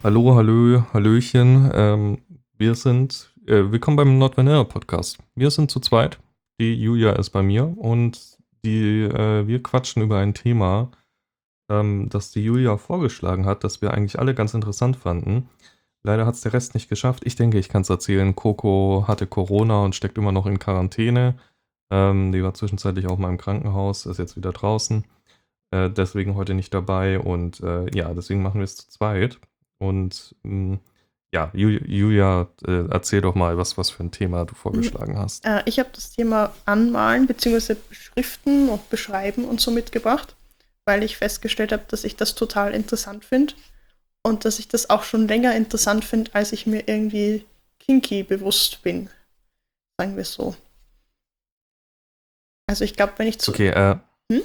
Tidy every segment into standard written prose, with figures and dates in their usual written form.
Hallo, hallo, hallöchen. Willkommen beim Not Vanilla Podcast. Wir sind zu zweit. Die Julia ist bei mir und wir quatschen über ein Thema, das die Julia vorgeschlagen hat, das wir eigentlich alle ganz interessant fanden. Leider hat es der Rest nicht geschafft. Ich denke, ich kann es erzählen. Coco hatte Corona und steckt immer noch in Quarantäne. Die war zwischenzeitlich auch mal im Krankenhaus, ist jetzt wieder draußen. Deswegen heute nicht dabei und ja, deswegen machen wir es zu zweit. Und ja, Julia, erzähl doch mal, was für ein Thema du Mhm. vorgeschlagen hast. Ich habe das Thema Anmalen bzw. Beschriften und Beschreiben und so mitgebracht, weil ich festgestellt habe, dass ich das total interessant finde und dass ich das auch schon länger interessant finde, als ich mir irgendwie kinky bewusst bin, sagen wir es so. Also ich glaube, wenn ich zu... Okay, Hm?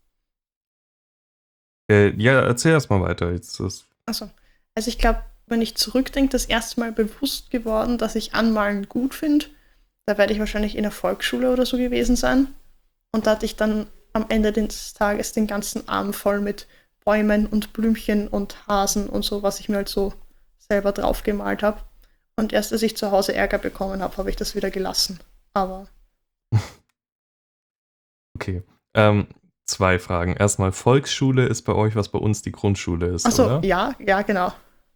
ja, erzähl erst mal weiter. Achso. Also ich glaube, wenn ich zurückdenke, das erste Mal bewusst geworden, dass ich Anmalen gut finde, da werde ich wahrscheinlich in der Volksschule oder so gewesen sein. Und da hatte ich dann am Ende des Tages den ganzen Arm voll mit Bäumen und Blümchen und Hasen und so, was ich mir halt so selber drauf gemalt habe. Und erst als ich zu Hause Ärger bekommen habe, habe ich das wieder gelassen. Aber, Okay. Zwei Fragen. Erstmal, Volksschule ist bei euch, was bei uns die Grundschule ist, achso, oder? ja, ja, genau.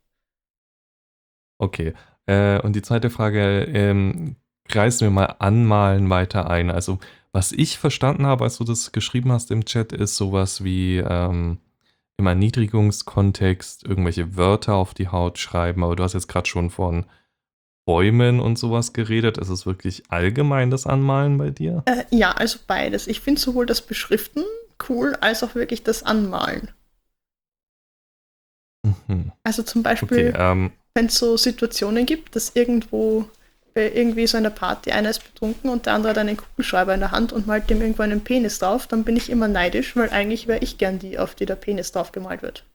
Okay. Und die zweite Frage, kreisen wir mal Anmalen weiter ein. Also, was ich verstanden habe, als du das geschrieben hast im Chat, ist sowas wie im Erniedrigungskontext irgendwelche Wörter auf die Haut schreiben. Aber du hast jetzt gerade schon von Bäumen und sowas geredet. Ist es wirklich allgemein das Anmalen bei dir? Ja, also beides. Ich finde sowohl das Beschriften cool, als auch wirklich das Anmalen. Mhm. Also zum Okay, Beispiel, wenn es so Situationen gibt, dass irgendwo bei irgendwie so einer Party einer ist betrunken und der andere hat einen Kugelschreiber in der Hand und malt dem irgendwo einen Penis drauf, dann bin ich immer neidisch, weil eigentlich wäre ich gern die, auf die der Penis drauf gemalt wird.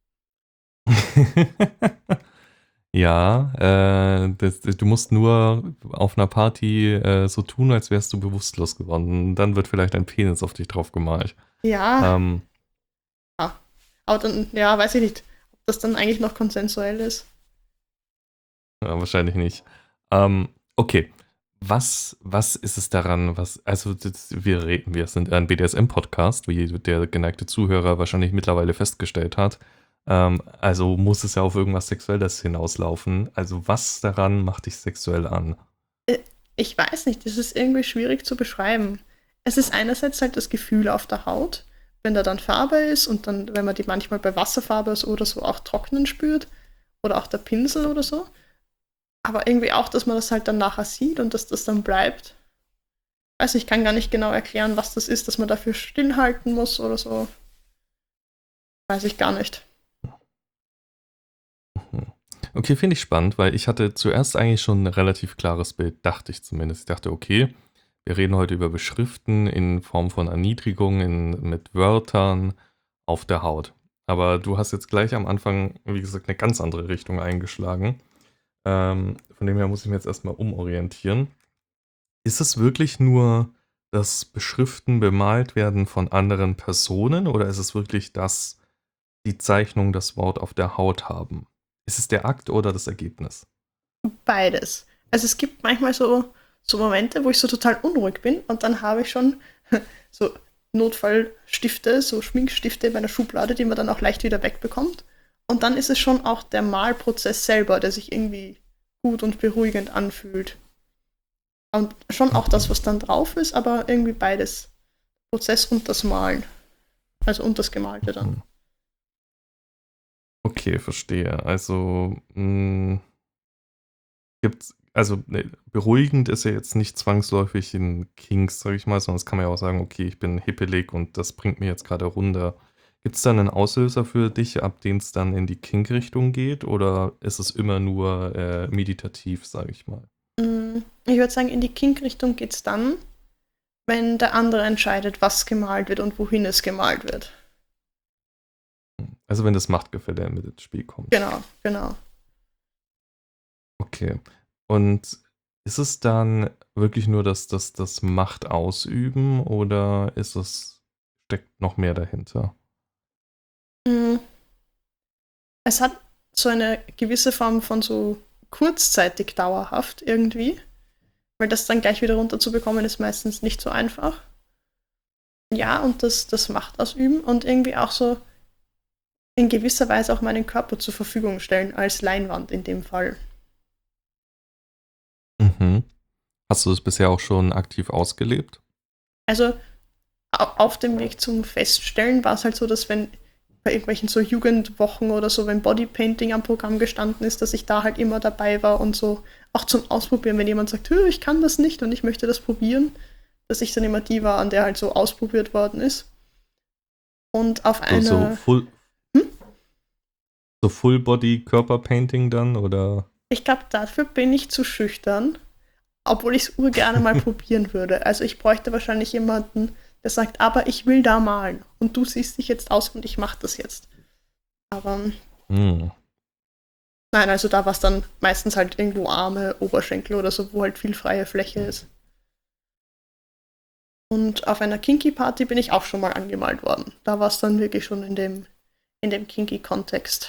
Ja, du musst nur auf einer Party so tun, als wärst du bewusstlos geworden. Dann wird vielleicht ein Penis auf dich drauf gemalt. Ja, Ähm, ja. Aber dann, ja, weiß ich nicht, ob das dann eigentlich noch konsensuell ist. ja, wahrscheinlich nicht. Okay, was ist es daran, wir sind ein BDSM-Podcast, wie der geneigte Zuhörer wahrscheinlich mittlerweile festgestellt hat. Also muss es ja auf irgendwas Sexuelles hinauslaufen. Also was daran macht dich sexuell an? Äh, Ich weiß nicht, das ist irgendwie schwierig zu beschreiben. Es ist einerseits halt das Gefühl auf der Haut, wenn da dann Farbe ist und dann, wenn man die manchmal bei Wasserfarbe oder so auch trocknen spürt oder auch der Pinsel oder so. Aber irgendwie auch, dass man das halt dann nachher sieht und dass das dann bleibt. Also ich kann gar nicht genau erklären, was das ist, dass man dafür stillhalten muss oder so. Weiß ich gar nicht. Mhm. Okay, finde ich spannend, weil ich hatte zuerst eigentlich schon ein relativ klares Bild, dachte ich zumindest. Ich dachte, okay, wir reden heute über Beschriften in Form von Erniedrigung mit Wörtern auf der Haut. Aber du hast jetzt gleich am Anfang, wie gesagt, eine ganz andere Richtung eingeschlagen. Von dem her muss ich mich jetzt erstmal umorientieren. Ist es wirklich nur das Beschriften, bemalt werden von anderen Personen oder ist es wirklich, dass die Zeichnung das Wort auf der Haut haben? Ist es der Akt oder das Ergebnis? Beides. Also es gibt manchmal so Momente, wo ich so total unruhig bin und dann habe ich schon so Notfallstifte, so Schminkstifte in meiner Schublade, die man dann auch leicht wieder wegbekommt. Und dann ist es schon auch der Malprozess selber, der sich irgendwie gut und beruhigend anfühlt. Und schon auch das, was dann drauf ist, aber irgendwie beides. Prozess und das Malen. Also und das Gemalte dann. Mhm. Okay, verstehe. Also, beruhigend ist ja jetzt nicht zwangsläufig ein Kinks, sage ich mal, sondern das kann man ja auch sagen, okay, ich bin hippelig und das bringt mich jetzt gerade runter. Gibt es da einen Auslöser für dich, ab dem es dann in die Kink-Richtung geht, oder ist es immer nur meditativ, sage ich mal? Ich würde sagen, in die Kink-Richtung geht es dann, wenn der andere entscheidet, was gemalt wird und wohin es gemalt wird. Also wenn das Machtgefälle mit ins Spiel kommt. Genau, genau. Okay. Und ist es dann wirklich nur das Macht ausüben oder steckt noch mehr dahinter? Mm, Es hat so eine gewisse Form von so kurzzeitig dauerhaft irgendwie, weil das dann gleich wieder runterzubekommen ist meistens nicht so einfach. Ja, und das Macht ausüben und irgendwie auch so in gewisser Weise auch meinen Körper zur Verfügung stellen, als Leinwand in dem Fall. Mhm. Hast du das bisher auch schon aktiv ausgelebt? Also auf dem Weg zum Feststellen war es halt so, dass wenn bei irgendwelchen so Jugendwochen oder so, wenn Bodypainting am Programm gestanden ist, dass ich da halt immer dabei war und so auch zum Ausprobieren, wenn jemand sagt, ich kann das nicht und ich möchte das probieren, dass ich dann immer die war, an der halt so ausprobiert worden ist. Und auf So, so einer, Full, hm? so Full-Body-Körper-Painting dann, oder? Ich glaube, dafür bin ich zu schüchtern, obwohl ich es urgerne mal probieren würde. Also ich bräuchte wahrscheinlich jemanden, der sagt, aber ich will da malen und du siehst dich jetzt aus und ich mache das jetzt. Aber Hm. nein, also da war es dann meistens halt irgendwo Arme, Oberschenkel oder so, wo halt viel freie Fläche ist. Und auf einer Kinky-Party bin ich auch schon mal angemalt worden. Da war es dann wirklich schon in dem Kinky-Kontext.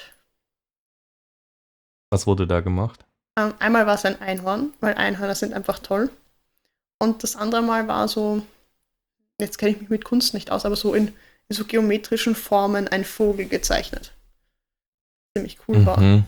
Was wurde da gemacht? Einmal war es ein Einhorn, weil Einhörner sind einfach toll. Und das andere Mal war so, jetzt kenne ich mich mit Kunst nicht aus, aber so in so geometrischen Formen ein Vogel gezeichnet. Ziemlich cool war. Mhm.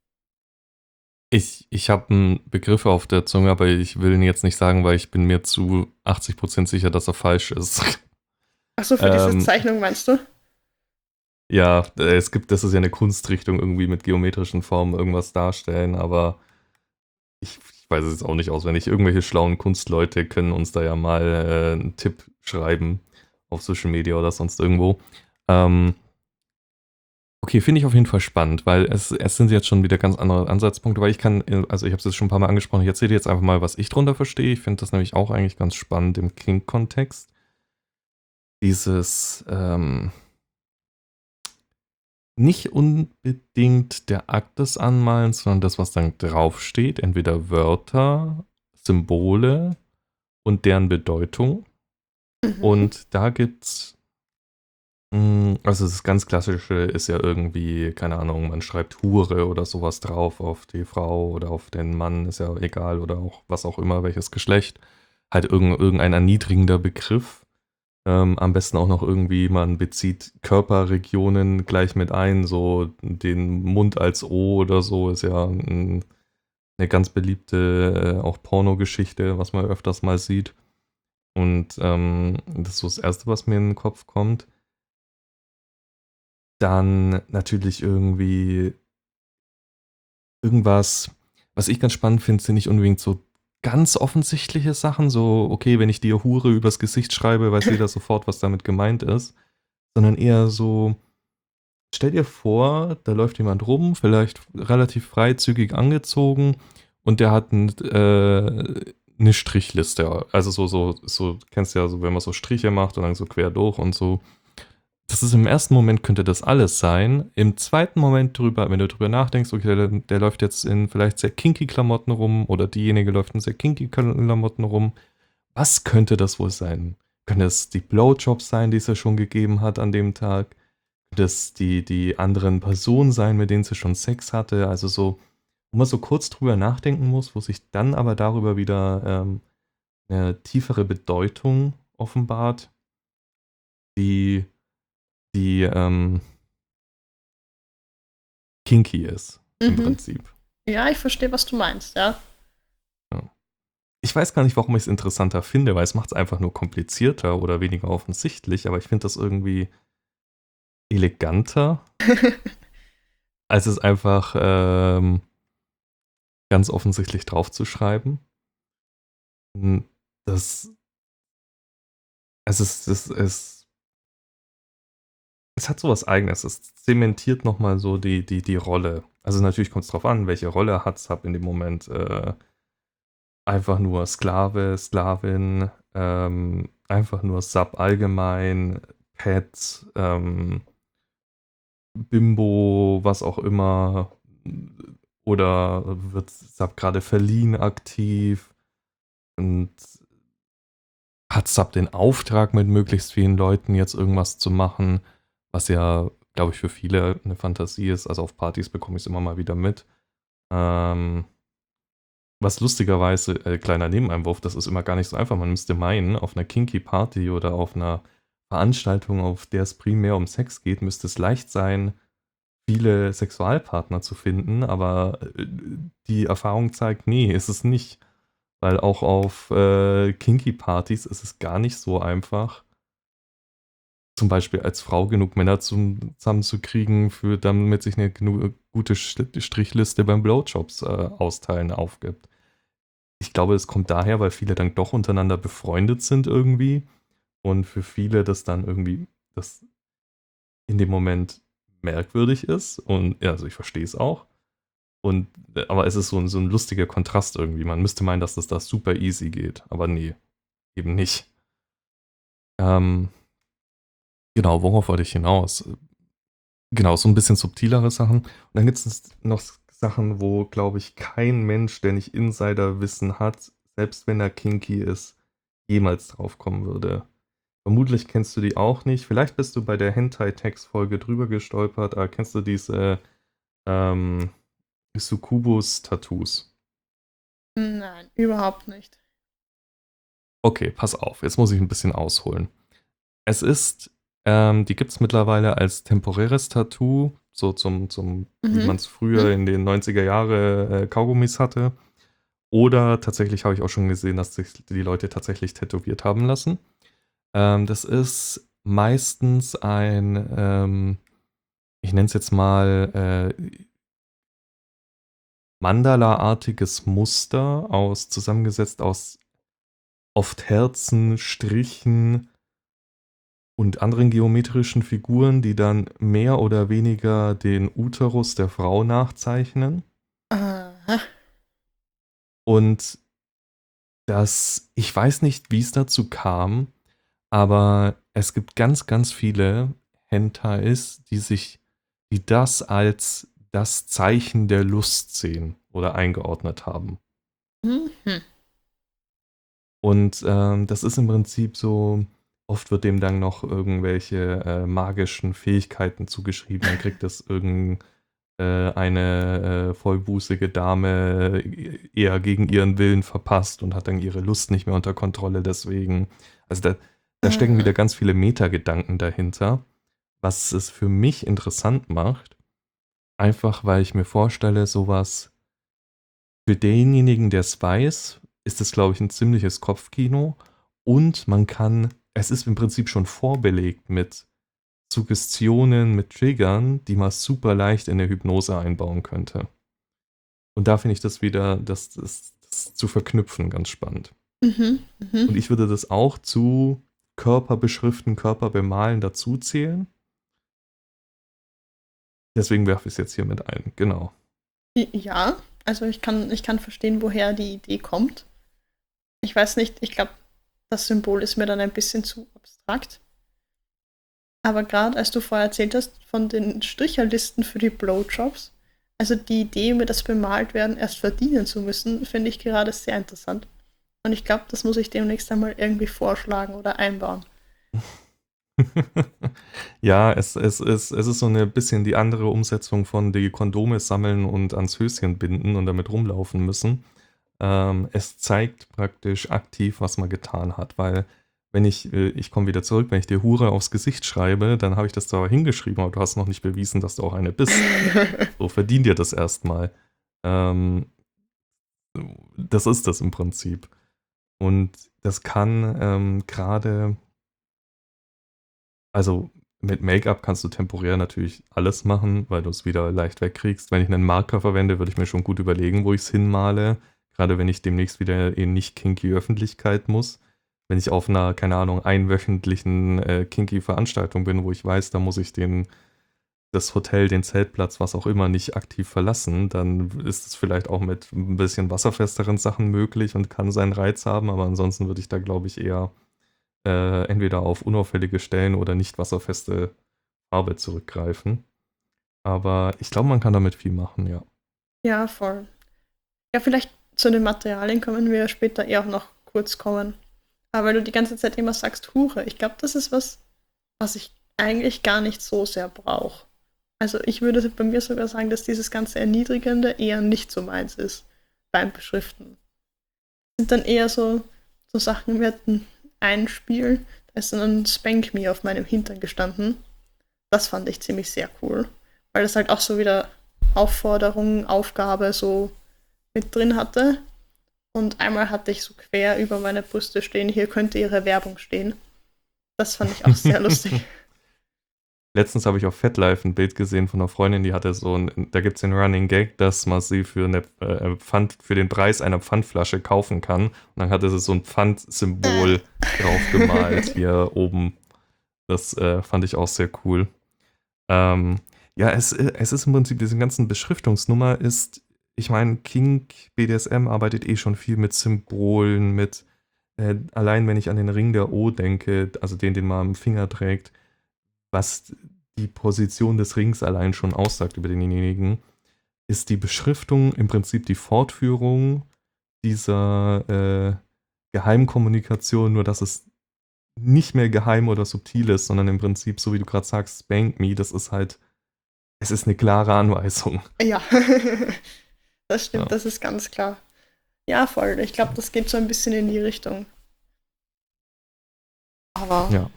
Ich habe einen Begriff auf der Zunge, aber ich will ihn jetzt nicht sagen, weil ich bin mir zu 80% sicher, dass er falsch ist. Achso, für diese Zeichnung meinst du? Ja, das ist ja eine Kunstrichtung, irgendwie mit geometrischen Formen irgendwas darstellen, aber ich weiß es jetzt auch nicht auswendig. Irgendwelche schlauen Kunstleute können uns da ja mal einen Tipp schreiben auf Social Media oder sonst irgendwo. Okay, finde ich auf jeden Fall spannend, weil es sind jetzt schon wieder ganz andere Ansatzpunkte, weil also ich habe es jetzt schon ein paar Mal angesprochen, ich erzähle dir jetzt einfach mal, was ich drunter verstehe. Ich finde das nämlich auch eigentlich ganz spannend im Kink-Kontext. Dieses, nicht unbedingt der Akt des Anmalens, sondern das, was dann draufsteht, entweder Wörter, Symbole und deren Bedeutung. Mhm. Und da gibt's also das ganz Klassische ist ja irgendwie, keine Ahnung, man schreibt Hure oder sowas drauf auf die Frau oder auf den Mann, ist ja egal, oder auch was auch immer, welches Geschlecht. Halt irgendein erniedrigender Begriff. Am besten auch noch irgendwie, man bezieht Körperregionen gleich mit ein, so den Mund als O oder so, ist ja eine ganz beliebte auch Pornogeschichte, was man öfters mal sieht. Und das ist so das Erste, was mir in den Kopf kommt. Dann natürlich irgendwie irgendwas, was ich ganz spannend finde, sind nicht unbedingt so ganz offensichtliche Sachen, so, okay, wenn ich dir Hure übers Gesicht schreibe, weiß jeder sofort, was damit gemeint ist, sondern eher so, stell dir vor, da läuft jemand rum, vielleicht relativ freizügig angezogen und der hat eine Strichliste, also so, kennst du ja so, wenn man so Striche macht und dann so quer durch und so. Das ist im ersten Moment könnte das alles sein. Im zweiten Moment wenn du drüber nachdenkst, okay, der läuft jetzt in vielleicht sehr kinky Klamotten rum oder diejenige läuft in sehr kinky Klamotten rum. Was könnte das wohl sein? Könnte es die Blowjobs sein, die sie schon gegeben hat an dem Tag? Könnte es die anderen Personen sein, mit denen sie schon Sex hatte? Also so, wo man so kurz drüber nachdenken muss, wo sich dann aber darüber wieder eine tiefere Bedeutung offenbart, die kinky ist, im Mhm. Prinzip. Ja, ich verstehe, was du meinst, ja. Ja. Ich weiß gar nicht, warum ich es interessanter finde, weil es macht es einfach nur komplizierter oder weniger offensichtlich, aber ich finde das irgendwie eleganter, als es einfach ganz offensichtlich draufzuschreiben. Das, es hat so was Eigenes. Es zementiert nochmal so die Rolle. Also natürlich kommt es drauf an, welche Rolle hat es in dem Moment. Einfach nur Sklave, Sklavin, einfach nur Sub allgemein, Pet, Bimbo, was auch immer. Oder wird Sub gerade verliehen aktiv und hat Sub den Auftrag, mit möglichst vielen Leuten jetzt irgendwas zu machen, was ja glaube ich, für viele eine Fantasie ist. Also auf Partys bekomme ich es immer mal wieder mit. Ähm, Was lustigerweise, kleiner Nebeneinwurf, das ist immer gar nicht so einfach. Man müsste meinen, auf einer Kinky Party oder auf einer Veranstaltung, auf der es primär um Sex geht, müsste es leicht sein, viele Sexualpartner zu finden, aber die Erfahrung zeigt, nee, ist es nicht. Weil auch auf Kinky-Partys ist es gar nicht so einfach, zum Beispiel als Frau genug Männer zusammenzukriegen, damit sich eine gute Strichliste beim Blowjobs austeilen aufgibt. Ich glaube, es kommt daher, weil viele dann doch untereinander befreundet sind irgendwie und für viele das dann irgendwie das in dem Moment merkwürdig ist und ja, also ich verstehe es auch. Und, aber es ist so ein lustiger Kontrast irgendwie. Man müsste meinen, dass das da super easy geht, aber nee, eben nicht. Ähm, genau, worauf wollte ich hinaus? Genau, so ein bisschen subtilere Sachen. Und dann gibt es noch Sachen, wo, glaube ich, kein Mensch, der nicht Insiderwissen hat, selbst wenn er kinky ist, jemals drauf kommen würde. Vermutlich kennst du die auch nicht. Vielleicht bist du bei der Hentai-Text-Folge drüber gestolpert, aber kennst du diese ähm, Succubus-Tattoos? Nein, überhaupt nicht. Okay, pass auf, jetzt muss ich ein bisschen ausholen. Es ist, die gibt es mittlerweile als temporäres Tattoo, so wie Mhm. man es früher in den 90er Jahre Kaugummis hatte. Oder tatsächlich habe ich auch schon gesehen, dass sich die Leute tatsächlich tätowiert haben lassen. Das ist meistens ein, ich nenne es jetzt mal Mandala-artiges Muster zusammengesetzt aus oft Herzen, Strichen und anderen geometrischen Figuren, die dann mehr oder weniger den Uterus der Frau nachzeichnen. Aha. Und ich weiß nicht, wie es dazu kam, aber es gibt ganz, ganz viele Hentais, die das als das Zeichen der Lust sehen oder eingeordnet haben. Mhm. Und das ist im Prinzip so, oft wird dem dann noch irgendwelche magischen Fähigkeiten zugeschrieben. Dann kriegt das eine vollbusige Dame eher gegen ihren Willen verpasst und hat dann ihre Lust nicht mehr unter Kontrolle deswegen. Also da stecken wieder Aha. ganz viele Metagedanken dahinter, was es für mich interessant macht. Einfach weil ich mir vorstelle, sowas für denjenigen, der es weiß, ist es, glaube ich, ein ziemliches Kopfkino. Und es ist im Prinzip schon vorbelegt mit Suggestionen, mit Triggern, die man super leicht in der Hypnose einbauen könnte. Und da finde ich das wieder, das zu verknüpfen, ganz spannend. Mhm. Und Mhm. ich würde das auch zu Körperbeschriften, Körperbemalen dazu zählen. Deswegen werfe ich es jetzt hier mit ein. Genau. Ja, also ich kann verstehen, woher die Idee kommt. Ich weiß nicht, ich glaube, das Symbol ist mir dann ein bisschen zu abstrakt. Aber gerade als du vorher erzählt hast von den Stricherlisten für die Blowjobs, also die Idee, mir das bemalt werden erst verdienen zu müssen, finde ich gerade sehr interessant. Und ich glaube, das muss ich demnächst einmal irgendwie vorschlagen oder einbauen. Ja, es ist so eine bisschen die andere Umsetzung von die Kondome sammeln und ans Höschen binden und damit rumlaufen müssen. Es zeigt praktisch aktiv, was man getan hat, weil wenn ich komme wieder zurück, wenn ich dir Hure aufs Gesicht schreibe, dann habe ich das zwar hingeschrieben, aber du hast noch nicht bewiesen, dass du auch eine bist. So, verdien dir das erstmal. Ähm, Das ist das im Prinzip. Und das kann gerade, also mit Make-up kannst du temporär natürlich alles machen, weil du es wieder leicht wegkriegst. Wenn ich einen Marker verwende, würde ich mir schon gut überlegen, wo ich es hinmale. Gerade wenn ich demnächst wieder in nicht kinky Öffentlichkeit muss. Wenn ich auf einer, keine Ahnung, einwöchentlichen kinky Veranstaltung bin, wo ich weiß, da muss ich das Hotel, den Zeltplatz, was auch immer, nicht aktiv verlassen, dann ist es vielleicht auch mit ein bisschen wasserfesteren Sachen möglich und kann seinen Reiz haben, aber ansonsten würde ich da, glaube ich, eher entweder auf unauffällige Stellen oder nicht wasserfeste Farbe zurückgreifen. Aber ich glaube, man kann damit viel machen, ja. Ja, voll. Ja, vielleicht zu den Materialien können wir später eher auch noch kurz kommen. Aber weil du die ganze Zeit immer sagst, Hure, ich glaube, das ist was, was ich eigentlich gar nicht so sehr brauche. Also ich würde bei mir sogar sagen, dass dieses ganze Erniedrigende eher nicht so meins ist beim Beschriften. Sind dann eher so Sachen, wir hatten ein Spiel, da ist dann ein Spank Me auf meinem Hintern gestanden. Das fand ich ziemlich sehr cool, weil das halt auch so wieder Aufforderung, Aufgabe so mit drin hatte. Und einmal hatte ich so quer über meine Brüste stehen, hier könnte ihre Werbung stehen. Das fand ich auch sehr lustig. Letztens habe ich auf FetLife ein Bild gesehen von einer Freundin, die hatte da gibt es den Running Gag, dass man sie für für den Preis einer Pfandflasche kaufen kann. Und dann hatte sie so ein Pfandsymbol drauf gemalt hier oben. Das fand ich auch sehr cool. Ja, es ist im Prinzip, diese ganzen Beschriftungsnummer ist, ich meine, Kink BDSM arbeitet eh schon viel mit Symbolen, allein wenn ich an den Ring der O denke, also den man am Finger trägt, was die Position des Rings allein schon aussagt über denjenigen, ist die Beschriftung im Prinzip die Fortführung dieser Geheimkommunikation, nur dass es nicht mehr geheim oder subtil ist, sondern im Prinzip, so wie du gerade sagst, Spank Me, das ist halt, es ist eine klare Anweisung. Ja, das Ja. stimmt, das ist ganz klar. Ja, voll. Ich glaube, das geht so ein bisschen in die Richtung. Aber Ja.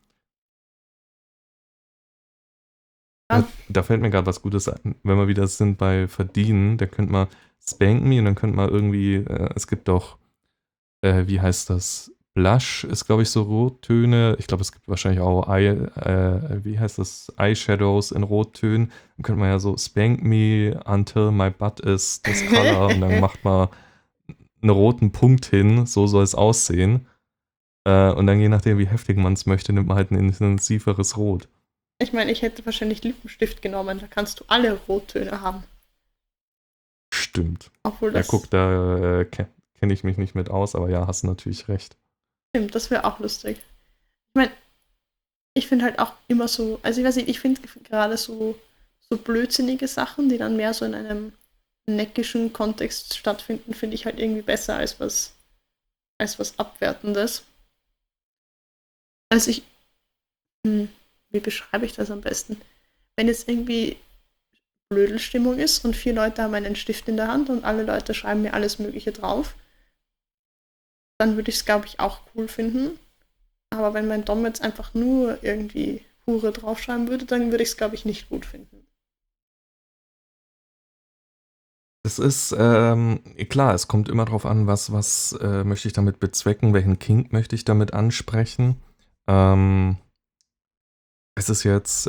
Da fällt mir gerade was Gutes ein. Wenn wir wieder sind bei Verdienen, da könnte man Spank Me und dann könnte man irgendwie, es gibt doch, wie heißt das? Blush ist, glaube ich, so Rottöne. Ich glaube, es gibt wahrscheinlich auch wie heißt das? Eyeshadows in Rottönen. Dann könnte man ja so Spank Me until my butt is this color und dann macht man einen roten Punkt hin, so soll es aussehen. Und dann je nachdem, wie heftig man es möchte, nimmt man halt ein intensiveres Rot. ich meine, ich hätte wahrscheinlich Lippenstift genommen, da kannst du alle Rottöne haben. Stimmt. Obwohl Ja, das guck, da kenne ich mich nicht mit aus, aber ja, hast natürlich recht. stimmt, das wäre auch lustig. Ich meine, ich finde halt auch immer so, also ich weiß nicht, ich finde gerade so blödsinnige Sachen, die dann mehr so in einem neckischen Kontext stattfinden, finde ich halt irgendwie besser als was Abwertendes. Also wie beschreibe ich das am besten? Wenn jetzt irgendwie Blödelstimmung ist und 4 Leute haben einen Stift in der Hand und alle Leute schreiben mir alles Mögliche drauf, dann würde ich es, glaube ich, auch cool finden. Aber wenn mein Dom jetzt einfach nur irgendwie Hure draufschreiben würde, dann würde ich es, glaube ich, nicht gut finden. Es ist, klar, es kommt immer drauf an, was möchte ich damit bezwecken, welchen Kink möchte ich damit ansprechen. Es ist jetzt,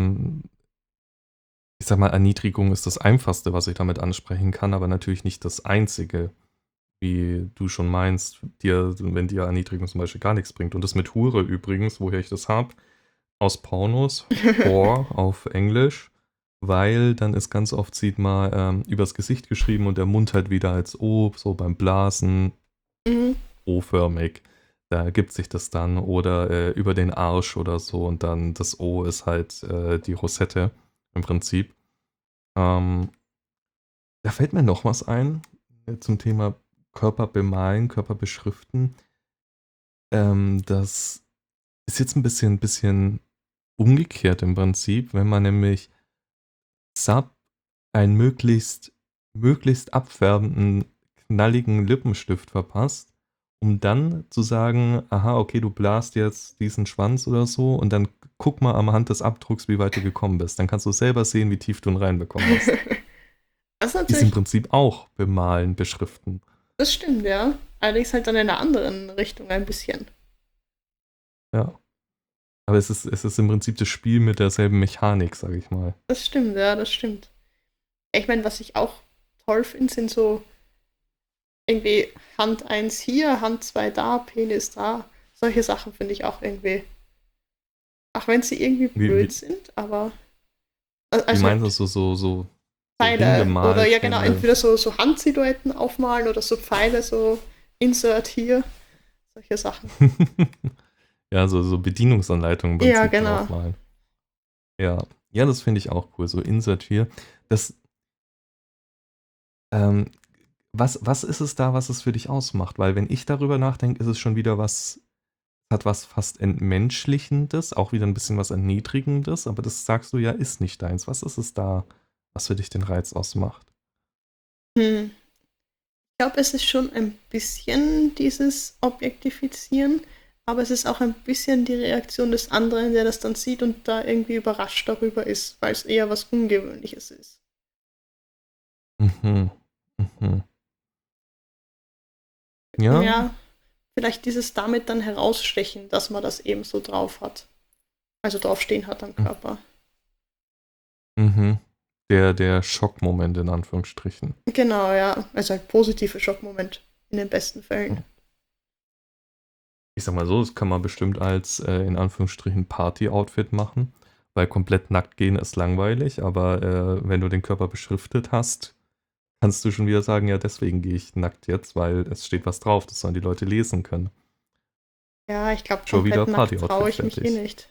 ich sag mal, Erniedrigung ist das Einfachste, was ich damit ansprechen kann, aber natürlich nicht das Einzige, wie du schon meinst, wenn dir Erniedrigung zum Beispiel gar nichts bringt. Und das mit Hure übrigens, woher ich das habe, aus Pornos, Whore auf Englisch, weil dann ist ganz oft, sieht man, übers Gesicht geschrieben und der Mund halt wieder als O, so beim Blasen, Mhm. O-förmig. Da ergibt sich das dann. Oder über den Arsch oder so und dann das O ist halt die Rosette im Prinzip. Da fällt mir noch was ein zum Thema Körper bemalen, Körper beschriften. Das ist jetzt ein bisschen umgekehrt im Prinzip, wenn man nämlich Sub einen möglichst abfärbenden, knalligen Lippenstift verpasst, um dann zu sagen, aha, okay, du blast jetzt diesen Schwanz oder so und dann guck mal am Hand des Abdrucks, wie weit du gekommen bist. Dann kannst du selber sehen, wie tief du ihn reinbekommen hast. Das ist Ist im natürlich, Prinzip auch bemalen, beschriften. das stimmt, ja. Allerdings halt dann in einer anderen Richtung ein bisschen. Ja. Aber es ist im Prinzip das Spiel mit derselben Mechanik, sag ich mal. Das stimmt, ja, das stimmt. Ich meine, was ich auch toll finde, sind so irgendwie Hand eins hier, Hand 2 da, Penis da. Solche Sachen finde ich auch irgendwie. Auch wenn sie irgendwie Wie blöd sind, aber. wie Also meinst du so Pfeile. Oder hingemalt? ja, genau, entweder so Handsilhouetten aufmalen oder so Pfeile, so Insert hier. Solche Sachen. Ja, so Bedienungsanleitungen im Ja, Prinzip genau. draufmalen. Ja. Ja, das finde ich auch cool. So Insert hier. Das, ähm, was ist es da, was es für dich ausmacht? Weil wenn ich darüber nachdenke, ist es schon wieder was, hat was fast Entmenschlichendes, auch wieder ein bisschen was Erniedrigendes, aber das sagst du ja, ist nicht deins. Was ist es da, was für dich den Reiz ausmacht? Hm. Ich glaube, es ist schon ein bisschen dieses Objektifizieren, aber es ist auch ein bisschen die Reaktion des anderen, der das dann sieht und da irgendwie überrascht darüber ist, weil es eher was Ungewöhnliches ist. Mhm. Mhm. Ja. Ja, vielleicht dieses damit dann herausstechen, dass man das eben so drauf hat. Also draufstehen hat am Körper. Mhm. Der Schockmoment in Anführungsstrichen. Genau, ja. Also ein positiver Schockmoment in den besten Fällen. Ich sag mal so, das kann man bestimmt als in Anführungsstrichen Party-Outfit machen, weil komplett nackt gehen ist langweilig, aber wenn du den Körper beschriftet hast, kannst du schon wieder sagen, ja, deswegen gehe ich nackt jetzt, weil es steht was drauf, das sollen die Leute lesen können. Ja, ich glaube, Schon wieder komplett nackt traue Party-Outfit ich mich fertig. nicht.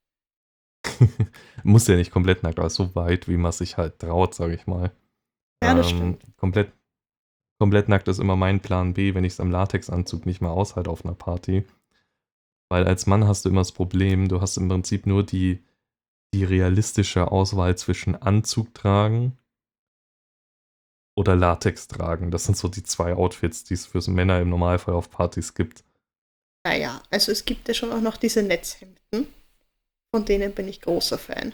Muss ja nicht komplett nackt, aber so weit, wie man sich halt traut, sage ich mal. Ja, das stimmt. Komplett nackt ist immer mein Plan B, wenn ich es am Latexanzug nicht mehr aushalte auf einer Party. Weil als Mann hast du immer das Problem, du hast im Prinzip nur die realistische Auswahl zwischen Anzug tragen oder Latex tragen. Das sind so die zwei Outfits, die es für Männer im Normalfall auf Partys gibt. Naja, also es gibt ja schon auch noch diese Netzhemden. Von denen bin ich großer Fan.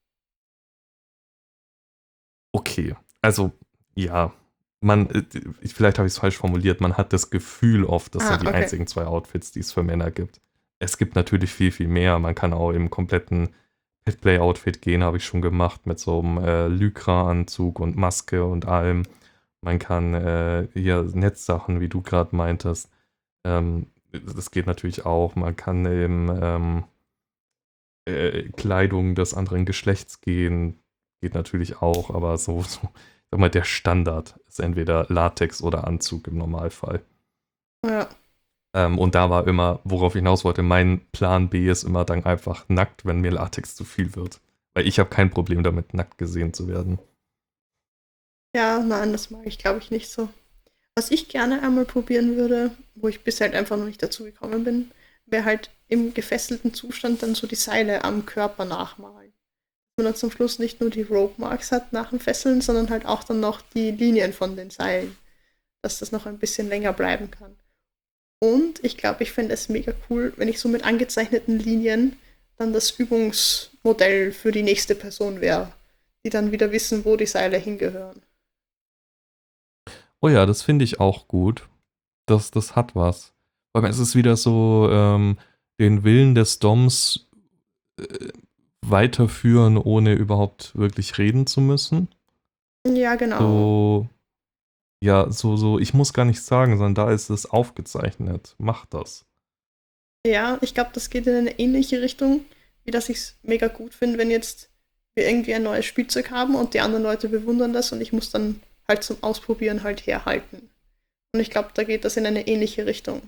Okay, also ja, vielleicht habe ich es falsch formuliert, man hat das Gefühl oft, das sind die Okay. einzigen zwei Outfits, die es für Männer gibt. Es gibt natürlich viel, viel mehr. Man kann auch im kompletten Petplay-Outfit gehen, habe ich schon gemacht, mit so einem Lycra-Anzug und Maske und allem. Man kann hier Netzsachen, wie du gerade meintest. Das geht natürlich auch. Man kann eben Kleidung des anderen Geschlechts gehen. Geht natürlich auch, aber sag mal, der Standard ist entweder Latex oder Anzug im Normalfall. Ja. Und da war immer, worauf ich hinaus wollte, mein Plan B ist immer dann einfach nackt, wenn mir Latex zu viel wird. Weil ich habe kein Problem damit, nackt gesehen zu werden. Ja, nein, das mag ich, glaube ich, nicht so. Was ich gerne einmal probieren würde, wo ich bisher halt einfach noch nicht dazu gekommen bin, wäre halt im gefesselten Zustand dann so die Seile am Körper nachmalen. Dass man dann zum Schluss nicht nur die Rope Marks hat nach dem Fesseln, sondern halt auch dann noch die Linien von den Seilen. Dass das noch ein bisschen länger bleiben kann. Und ich glaube, ich fände es mega cool, wenn ich so mit angezeichneten Linien dann das Übungsmodell für die nächste Person wäre, die dann wieder wissen, wo die Seile hingehören. Oh ja, das finde ich auch gut. Das hat was. Weil es ist wieder so, den Willen des Doms weiterführen, ohne überhaupt wirklich reden zu müssen. Ja, genau. So, ja, so, ich muss gar nichts sagen, sondern da ist es aufgezeichnet. Mach das. Ja, ich glaube, das geht in eine ähnliche Richtung, wie dass ich es mega gut finde, wenn jetzt wir irgendwie ein neues Spielzeug haben und die anderen Leute bewundern das und ich muss dann halt zum Ausprobieren halt herhalten. Und ich glaube, da geht das in eine ähnliche Richtung.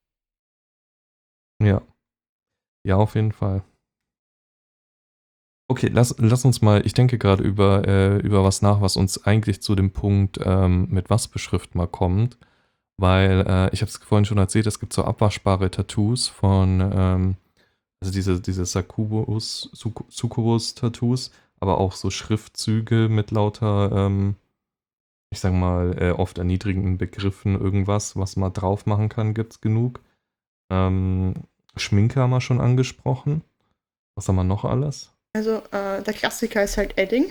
Ja. Ja, auf jeden Fall. Okay, lass uns mal, ich denke gerade über was nach, was uns eigentlich zu dem Punkt mit was beschriften mal kommt. Weil ich habe es vorhin schon erzählt, es gibt so abwaschbare Tattoos von, also diese Succubus-Tattoos, aber auch so Schriftzüge mit lauter, ich sag mal, oft erniedrigenden Begriffen, irgendwas, was man drauf machen kann, gibt's genug. Schminke haben wir schon angesprochen. Was haben wir noch alles? Also der Klassiker ist halt Edding.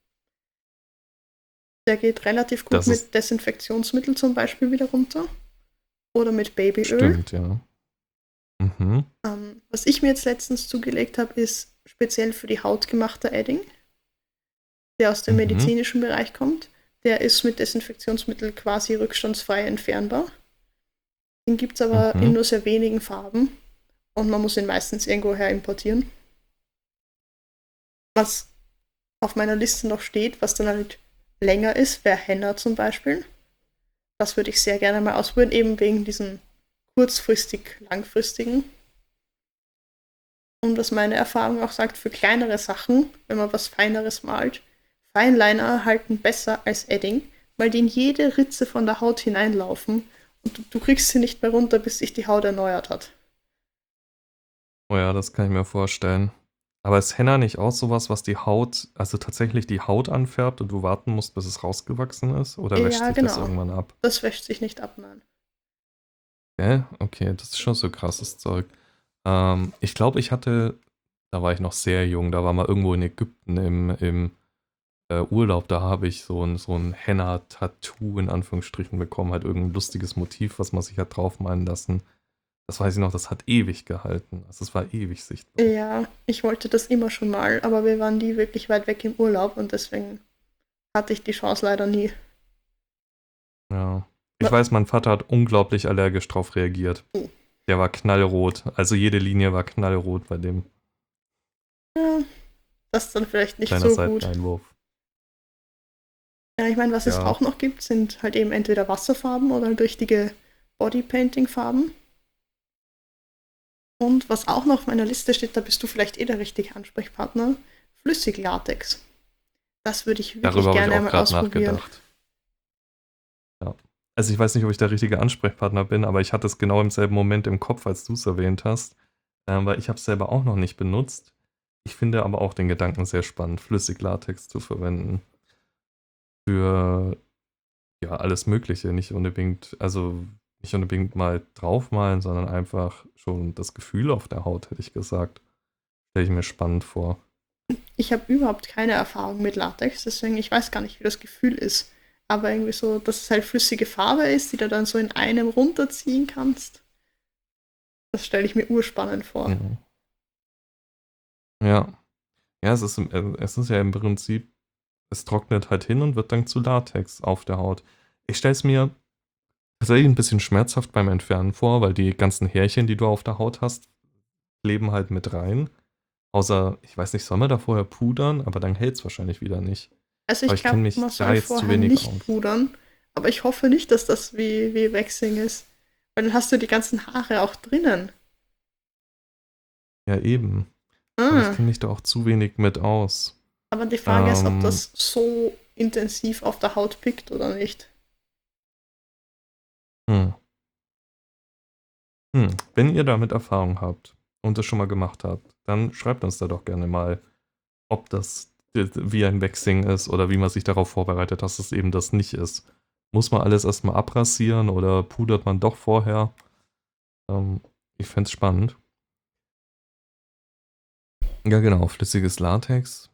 Der geht relativ gut Das ist, mit Desinfektionsmittel zum Beispiel wieder runter. Oder mit Babyöl. stimmt, ja. Mhm. Was ich mir jetzt letztens zugelegt habe, ist speziell für die Haut gemachter Edding, der aus dem medizinischen Bereich kommt. Der ist mit Desinfektionsmittel quasi rückstandsfrei entfernbar. Den gibt es aber in nur sehr wenigen Farben und man muss ihn meistens irgendwoher importieren. Was auf meiner Liste noch steht, was dann halt länger ist, wäre Henna zum Beispiel. Das würde ich sehr gerne mal ausprobieren, eben wegen diesem kurzfristig-langfristigen. Und was meine Erfahrung auch sagt, für kleinere Sachen, wenn man was Feineres malt, Fineliner halten besser als Edding, weil die in jede Ritze von der Haut hineinlaufen und du kriegst sie nicht mehr runter, bis sich die Haut erneuert hat. Oh ja, das kann ich mir vorstellen. Aber ist Henna nicht auch sowas, was die Haut, also tatsächlich die Haut anfärbt und du warten musst, bis es rausgewachsen ist? Oder wäscht Ja, sich das genau. irgendwann ab? Das wäscht sich nicht ab, nein. Gell? Okay, das ist schon so krasses Zeug. Ich glaube, ich hatte, da war ich noch sehr jung, da war mal irgendwo in Ägypten im Urlaub, da habe ich so ein Henna-Tattoo in Anführungsstrichen bekommen, halt irgendein lustiges Motiv, was man sich hat draufmalen lassen. Das weiß ich noch, das hat ewig gehalten. Also es war ewig sichtbar. Ja, ich wollte das immer schon mal, aber wir waren nie wirklich weit weg im Urlaub und deswegen hatte ich die Chance leider nie. Ja. Ich Wa- weiß, mein Vater hat unglaublich allergisch drauf reagiert. Oh. Der war knallrot. Also jede Linie war knallrot bei dem. Ja, das ist dann vielleicht nicht Kleiner so gut. Seiteneinwurf. Ja, ich meine, was es Ja, auch noch gibt, sind halt eben entweder Wasserfarben oder halt richtige Bodypainting-Farben. Und was auch noch auf meiner Liste steht, da bist du vielleicht der richtige Ansprechpartner, Flüssiglatex. Das würde ich wirklich darüber habe ich gerne auch einmal gerade ausprobieren. nachgedacht. Ja. Also ich weiß nicht, ob ich der richtige Ansprechpartner bin, aber ich hatte es genau im selben Moment im Kopf, als du es erwähnt hast. Weil ich habe es selber auch noch nicht benutzt. Ich finde aber auch den Gedanken sehr spannend, Flüssiglatex zu verwenden. Für ja alles Mögliche. Nicht unbedingt mal draufmalen, sondern einfach schon das Gefühl auf der Haut, hätte ich gesagt. Stelle ich mir spannend vor. Ich habe überhaupt keine Erfahrung mit Latex, deswegen ich weiß gar nicht, wie das Gefühl ist. Aber irgendwie so, dass es halt flüssige Farbe ist, die du dann so in einem runterziehen kannst, das stelle ich mir urspannend vor. Mhm. Ja. Ja, es ist ja im Prinzip, es trocknet halt hin und wird dann zu Latex auf der Haut. Ich stelle es mir tatsächlich ein bisschen schmerzhaft beim Entfernen vor, weil die ganzen Härchen, die du auf der Haut hast, kleben halt mit rein. Außer, ich weiß nicht, soll man da vorher pudern? Aber dann hält es wahrscheinlich wieder nicht. Also Aber ich ich glaube, kenne man mich da soll jetzt zu vorher wenig nicht aus. pudern, aber ich hoffe nicht, dass das wie Waxing ist. Weil dann hast du die ganzen Haare auch drinnen. Ja, eben. Aber ich Ah, kenne mich da auch zu wenig mit aus. aber die Frage ist, ob Ähm, das so intensiv auf der Haut pickt oder nicht. hm. Wenn ihr damit Erfahrung habt und das schon mal gemacht habt, dann schreibt uns da doch gerne mal, ob das wie ein Waxing ist oder wie man sich darauf vorbereitet, dass es eben das nicht ist. Muss man alles erstmal abrasieren oder pudert man doch vorher? Ähm, Ich fände es spannend. Ja, genau, flüssiges Latex.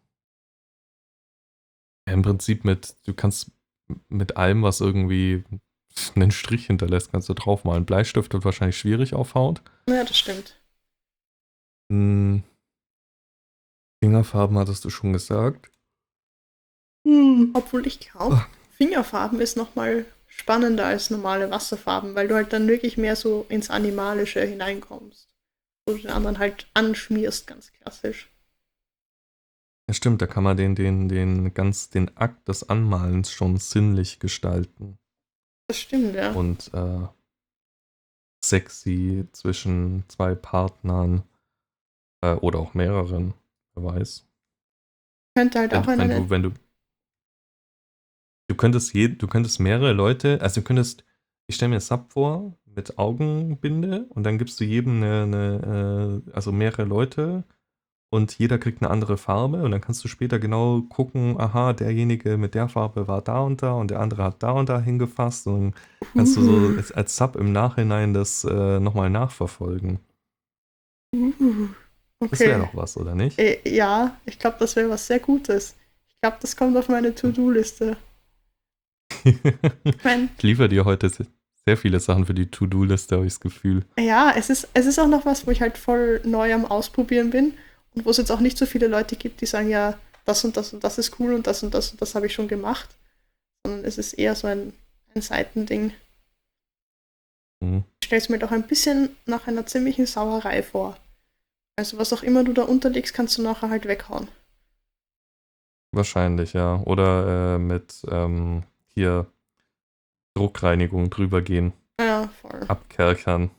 Ja, im Prinzip du kannst mit allem, was irgendwie einen Strich hinterlässt, kannst du draufmalen. Bleistift wird wahrscheinlich schwierig auf Haut. Ja, das stimmt. Hm, Fingerfarben hattest du schon gesagt. Obwohl ich glaube, Ah, Fingerfarben ist nochmal spannender als normale Wasserfarben, weil du halt dann wirklich mehr so ins Animalische hineinkommst. Wo du den anderen halt anschmierst, ganz klassisch. ja, stimmt, da kann man den Akt des Anmalens schon sinnlich gestalten. Das stimmt, ja. Und sexy zwischen zwei Partnern oder auch mehreren, wer weiß. Könnte halt Wenn, auch wenn eine. du, wenn du, du könntest mehrere Leute, also ich stelle mir Sub vor mit Augenbinde und dann gibst du jedem also mehrere Leute und jeder kriegt eine andere Farbe und dann kannst du später genau gucken, aha, derjenige mit der Farbe war da und der andere hat da und da hingefasst und dann kannst du so als Sub im Nachhinein das nochmal nachverfolgen. Uh, Das wäre okay. doch was, oder nicht? Ja, ich glaube, das wäre was sehr Gutes. Ich glaube, das kommt auf meine To-Do-Liste. Ich meine, Ich liefere dir heute sehr viele Sachen für die To-Do-Liste, habe ich das Gefühl. ja, es ist auch noch was, wo ich halt voll neu am Ausprobieren bin und wo es jetzt auch nicht so viele Leute gibt, die sagen, ja, das und das ist cool und das habe ich schon gemacht. Sondern es ist eher so ein Seitending. Hm, Ich stelle es mir doch ein bisschen nach einer ziemlichen Sauerei vor. Also was auch immer du da unterlegst, kannst du nachher halt weghauen. wahrscheinlich, ja. Oder mit hier Druckreinigung drüber gehen, Ja, voll. abkerchern.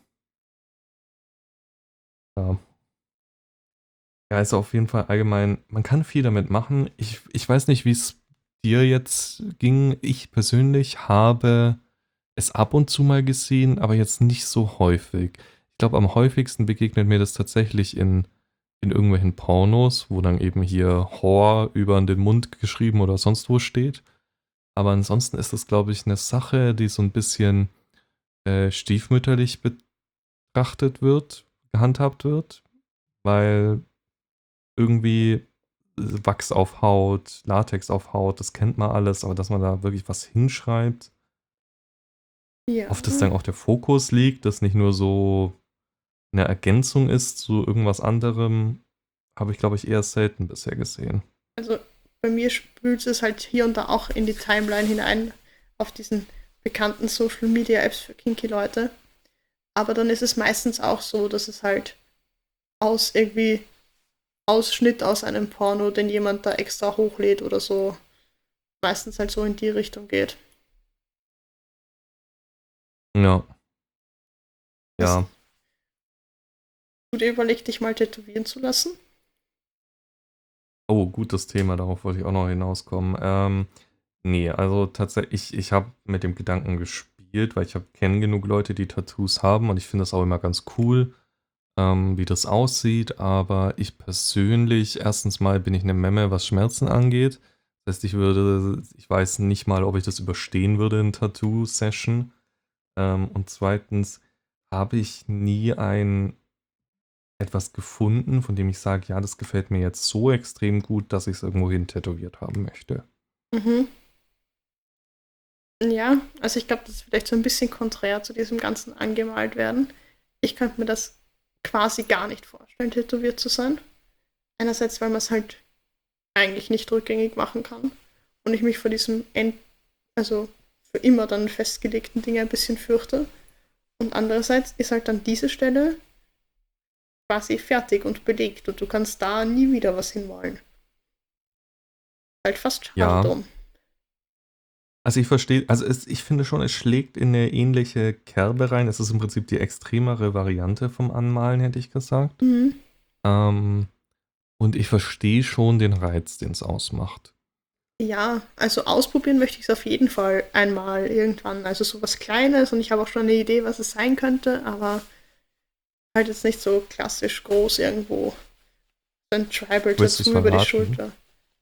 Ja. Ja, also auf jeden Fall allgemein, man kann viel damit machen. Ich weiß nicht, wie es dir jetzt ging. Ich persönlich habe es ab und zu mal gesehen, aber jetzt nicht so häufig. Ich glaube, am häufigsten begegnet mir das tatsächlich in irgendwelchen Pornos, wo dann eben hier Whore über den Mund geschrieben oder sonst wo steht. Aber ansonsten ist das, glaube ich, eine Sache, die so ein bisschen stiefmütterlich betrachtet wird, gehandhabt wird, weil irgendwie Wachs auf Haut, Latex auf Haut, das kennt man alles, aber dass man da wirklich was hinschreibt, Ja, auf das dann auch der Fokus liegt, das nicht nur so eine Ergänzung ist zu irgendwas anderem, habe ich, glaube ich, eher selten bisher gesehen. also bei mir spült es halt hier und da auch in die Timeline hinein auf diesen bekannten Social Media Apps für kinky Leute. Aber dann ist es meistens auch so, dass es halt aus irgendwie Ausschnitt aus einem Porno, den jemand da extra hochlädt oder so, meistens halt so in die Richtung geht. Ja, Hast ja. du dir überlegt, dich mal tätowieren zu lassen? Oh, gutes Thema, darauf wollte ich auch noch hinauskommen. Nee, also tatsächlich, ich habe mit dem Gedanken gespielt, weil ich kenne genug Leute, die Tattoos haben und ich finde das auch immer ganz cool, wie das aussieht, aber ich persönlich, erstens mal bin ich eine Memme, was Schmerzen angeht. Das heißt, ich weiß nicht mal, ob ich das überstehen würde in Tattoo-Session. Und zweitens habe ich nie etwas gefunden, von dem ich sage, ja, das gefällt mir jetzt so extrem gut, dass ich es irgendwo hin tätowiert haben möchte. Mhm. Ja, also ich glaube, das ist vielleicht so ein bisschen konträr zu diesem ganzen angemalt werden. Ich könnte mir das quasi gar nicht vorstellen, tätowiert zu sein. Einerseits, weil man es halt eigentlich nicht rückgängig machen kann und ich mich vor diesem also für immer dann festgelegten Ding ein bisschen fürchte. Und andererseits ist halt dann diese Stelle quasi fertig und belegt und du kannst da nie wieder was hinmalen. Halt fast schade Ja, drum. also ich verstehe, ich finde schon, es schlägt in eine ähnliche Kerbe rein. Es ist im Prinzip die extremere Variante vom Anmalen, hätte ich gesagt. Mhm. Ähm, und ich verstehe schon den Reiz, den es ausmacht. Ja, also ausprobieren möchte ich es auf jeden Fall einmal irgendwann. Also so was Kleines und ich habe auch schon eine Idee, was es sein könnte, aber halt jetzt nicht so klassisch groß irgendwo. So ein Willst du es Tribal-Tattoo über die verraten? Schulter.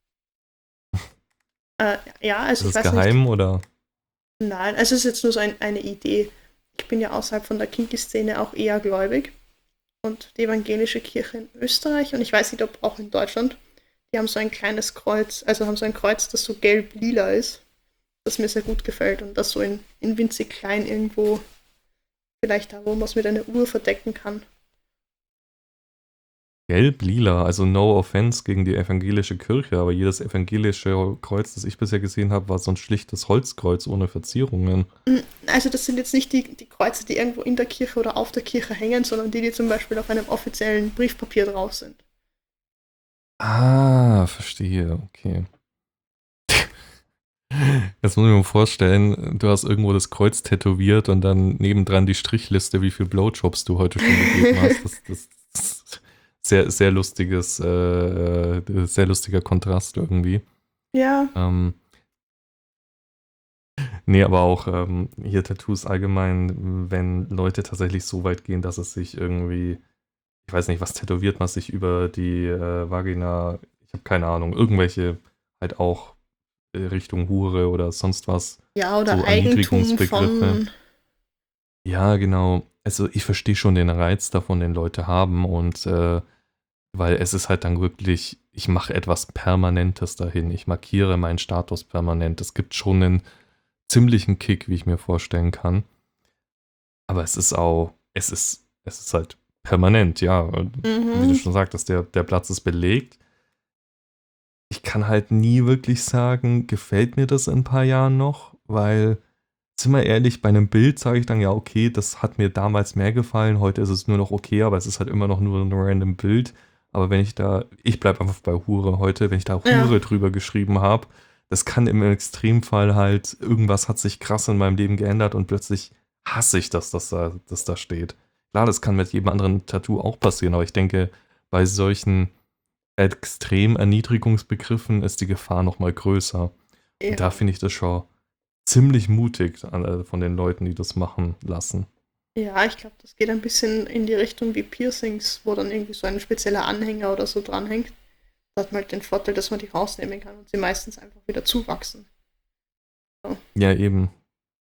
Ja, also Ist ich es weiß nicht. geheim oder? Nein, also es ist jetzt nur so eine Idee. Ich bin ja außerhalb von der Kinky-Szene auch eher gläubig. Und die evangelische Kirche in Österreich und ich weiß nicht, ob auch in Deutschland, die haben so ein kleines Kreuz, also haben so ein Kreuz, das so gelb-lila ist, das mir sehr gut gefällt und das so in winzig klein irgendwo, vielleicht da, wo man es mit einer Uhr verdecken kann. Gelb-lila, also no offense gegen die evangelische Kirche, aber jedes evangelische Kreuz, das ich bisher gesehen habe, war so ein schlichtes Holzkreuz ohne Verzierungen. Also das sind jetzt nicht die Kreuze, die irgendwo in der Kirche oder auf der Kirche hängen, sondern die zum Beispiel auf einem offiziellen Briefpapier drauf sind. Ah, verstehe, okay. Jetzt muss ich mir vorstellen, du hast irgendwo das Kreuz tätowiert und dann nebendran die Strichliste, wie viele Blowjobs du heute schon gegeben hast. Das ist sehr lustiges, sehr lustiger Kontrast irgendwie. Ja, Ähm, nee, aber auch hier Tattoos allgemein, wenn Leute tatsächlich so weit gehen, dass es sich irgendwie, ich weiß nicht, was tätowiert man sich über die Vagina, ich habe keine Ahnung, irgendwelche halt auch Richtung Hure oder sonst was, ja, oder so Eigentum Erniedrigungsbegriffe. von, Ja, genau. Also ich verstehe schon den Reiz davon, den Leute haben und weil es ist halt dann wirklich, ich mache etwas Permanentes dahin. Ich markiere meinen Status permanent. Es gibt schon einen ziemlichen Kick, wie ich mir vorstellen kann. Aber es ist halt permanent, ja. Und wie du mhm, schon sagtest, der Platz ist belegt. Ich kann halt nie wirklich sagen, gefällt mir das in ein paar Jahren noch, weil, sind wir ehrlich, bei einem Bild sage ich dann, ja, okay, das hat mir damals mehr gefallen, heute ist es nur noch okay, aber es ist halt immer noch nur ein random Bild. Aber wenn ich bleibe einfach bei Hure heute, wenn ich da ja, Hure drüber geschrieben habe, das kann im Extremfall halt, irgendwas hat sich krass in meinem Leben geändert und plötzlich hasse ich, dass das da steht. Klar, das kann mit jedem anderen Tattoo auch passieren, aber ich denke, bei solchen extrem Erniedrigungsbegriffen ist die Gefahr noch mal größer. Und da ja. finde ich das schon ziemlich mutig von den Leuten, die das machen lassen. Ja, ich glaube, das geht ein bisschen in die Richtung wie Piercings, wo dann irgendwie so ein spezieller Anhänger oder so dranhängt. Da hat man halt den Vorteil, dass man die rausnehmen kann und sie meistens einfach wieder zuwachsen. So. Ja, eben.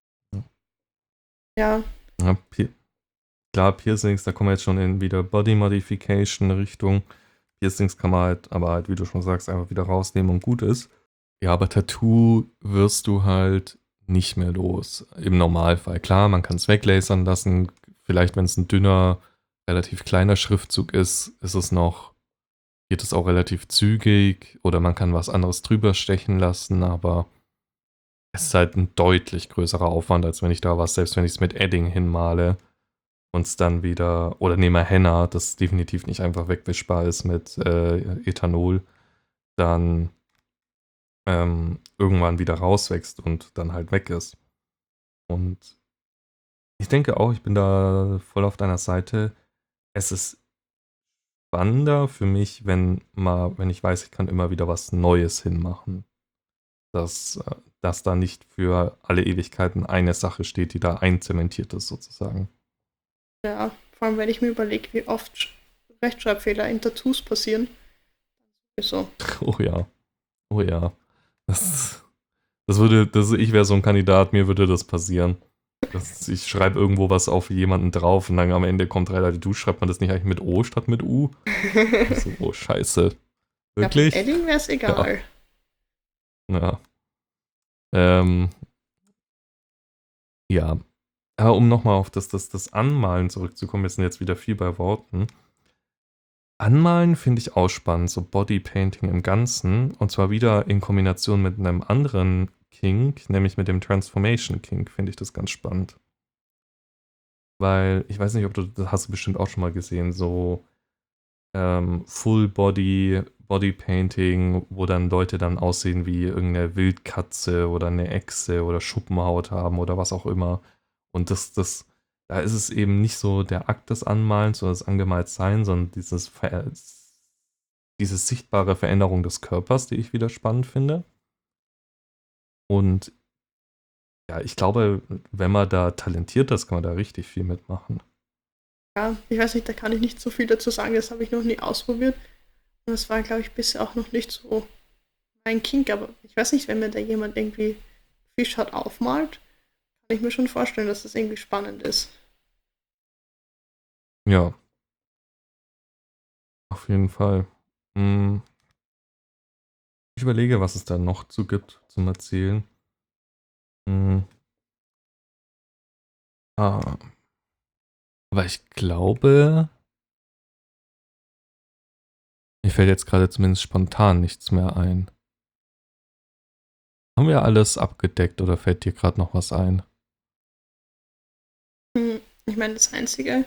Ja, Ja, klar, Piercings, da kommen wir jetzt schon in wieder Body Modification Richtung. Piercings kann man halt, aber halt, wie du schon sagst, einfach wieder rausnehmen und gut ist. Ja, aber Tattoo wirst du halt nicht mehr los. Im Normalfall. Klar, man kann es weglasern lassen. Vielleicht, wenn es ein dünner, relativ kleiner Schriftzug ist, geht es auch relativ zügig. Oder man kann was anderes drüber stechen lassen, aber es ist halt ein deutlich größerer Aufwand, als wenn ich da was, selbst wenn ich es mit Edding hinmale und es dann wieder, oder nehme Henna, das definitiv nicht einfach wegwischbar ist mit Ethanol, dann irgendwann wieder rauswächst und dann halt weg ist. Und ich denke auch, ich bin da voll auf deiner Seite. Es ist spannender für mich, wenn ich weiß, ich kann immer wieder was Neues hinmachen. Dass da nicht für alle Ewigkeiten eine Sache steht, die da einzementiert ist, sozusagen. ja, vor allem wenn ich mir überlege, wie oft Rechtschreibfehler in Tattoos passieren. Ist so. Oh ja, oh ja. Das, ich wäre so ein Kandidat, mir würde das passieren. Ich schreibe irgendwo was auf jemanden drauf und dann am Ende kommt relativ, du schreibt man das nicht eigentlich mit O statt mit U? Ich so, oh Scheiße. Ja, beim Wirklich? Edding wäre es Ja, egal. ja. Ähm, ja. Aber um nochmal auf das Anmalen zurückzukommen, wir sind jetzt wieder viel bei Worten. Anmalen finde ich auch spannend, so Bodypainting im Ganzen. Und zwar wieder in Kombination mit einem anderen Kink, nämlich mit dem Transformation Kink, finde ich das ganz spannend. Weil, ich weiß nicht, ob das hast du bestimmt auch schon mal gesehen, so Full Body Bodypainting, wo dann Leute dann aussehen wie irgendeine Wildkatze oder eine Echse oder Schuppenhaut haben oder was auch immer. Und da ist es eben nicht so der Akt des Anmalens oder das Angemaltsein, sondern diese sichtbare Veränderung des Körpers, die ich wieder spannend finde. Und ja, ich glaube, wenn man da talentiert ist, kann man da richtig viel mitmachen. Ja, ich weiß nicht, da kann ich nicht so viel dazu sagen, das habe ich noch nie ausprobiert. Und das war, glaube ich, bisher auch noch nicht so mein Kink, aber ich weiß nicht, wenn mir da jemand irgendwie Fischhaut aufmalt, kann ich mir schon vorstellen, dass das irgendwie spannend ist. Ja, auf jeden Fall. Hm, Ich überlege, was es da noch zu gibt zum Erzählen. Hm, ah, aber ich glaube, mir fällt jetzt gerade zumindest spontan nichts mehr ein. Haben wir alles abgedeckt oder fällt dir gerade noch was ein? Ich meine, das Einzige,